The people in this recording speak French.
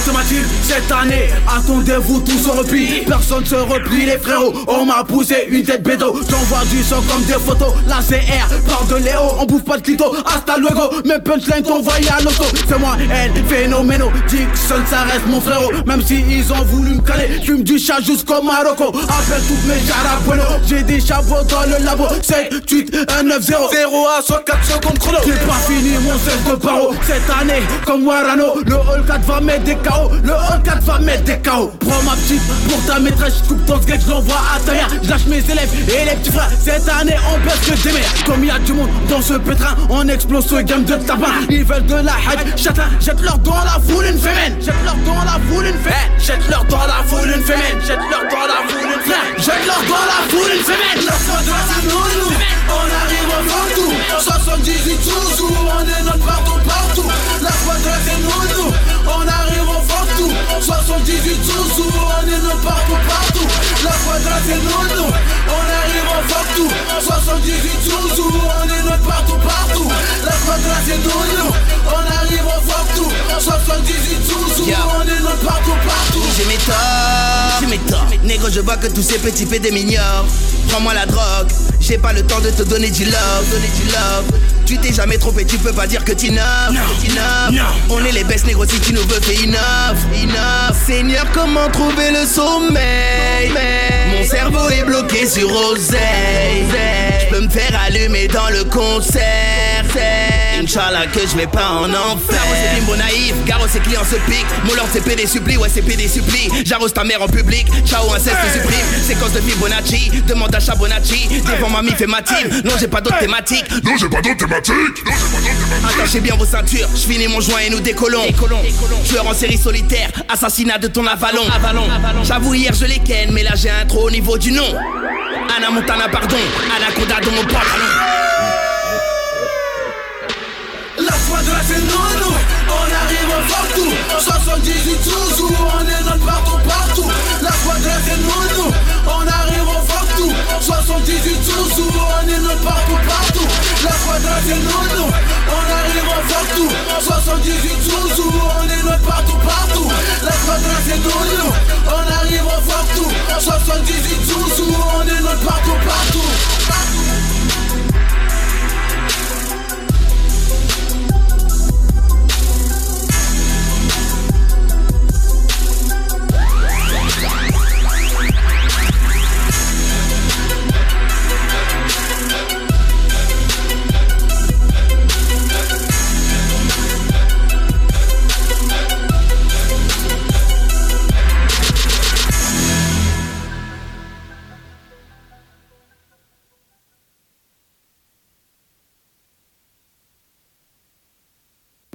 se m'a-t-il cette année? Attendez-vous tous au repli. Personne se replie les frérots. On m'a poussé une tête bédo. J'envoie du sang comme des photos. La CR parle de Léo. On bouffe pas de clito. Hasta luego. Mes punchlines t'envoyent à l'auto. C'est moi El Phénoméno. Dixon ça reste mon frérot. Même si ils ont voulu me caler. Fume du chat jusqu'au Marocco. Appelle toutes mes chars bueno. J'ai des chapeaux dans le labo. 7, 8, 1, 9, 0 0 à 64 secondes chrono. J'ai pas fini mon 16 de paro. Cette année comme Warano. Le Hall 4 va mettre des KO. Le Hall 4 va mettre des KO. Prends ma petite pour ta maîtresse. J'coupe ton sgeg, j'l'envoie à ta mère. J'lâche mes élèves et les petits frères. Cette année on baisse que des mères. Comme y'a du monde dans ce pétrin. On explose ce game de tapin. Ils veulent de la hype. Châtelain, jette-leur dans la foule une fémène. Jette-leur dans la foule une fémène. Jette-leur dans la foule une fémène. Jette-leur dans la foule une fémène. Jette-leur dans la foule une fémène. La foi de la nous. On arrive au partout. 78 sous on est notre partout. La foi de la nous. On arrive au partout. 78 sous on est notre partout. La foi de la nous. On arrive au partout. 78 sous on est notre partout. La foi de la nous. On arrive au partout. 78 sous on est notre partout. J'ai mes torts. Négro, je vois que tous ces petits pédés m'ignorent. Prends-moi la drogue, j'ai pas le temps de te donner du love. Tu t'es jamais trompé, tu peux pas dire que t'innoves. On est les best négros, si tu nous veux fais innove. Seigneur, comment trouver le sommeil? Mon cerveau est bloqué sur oseille. J'peux me faire allumer dans le concert. Inch'Allah que je vais pas en enfer. Garo c'est bimbo naïf, Garo c'est client se pique. Mon lord c'est PD supplie, ouais c'est PD supplie. J'arrose ta mère en public, ciao inceste supprime. Séquence de Fibonacci, demande à Chabonacci. Devant ma mif et ma team, non j'ai pas d'autres thématiques. Attachez bien vos ceintures, je finis mon joint et nous décollons. Tueur en série solitaire, assassinat de ton avalon. J'avoue hier je les ken, mais là j'ai un trop au niveau du nom. Anna Montana pardon, Anaconda dans mon pantalon. La foi de la nous, on arrive au partout. 78 sous on est notre partout. La foi de la nous, on arrive au partout. 78 sous on est notre partout. La foi de la nous, on arrive au partout. 78 sous on est notre partout. La foi de la nous,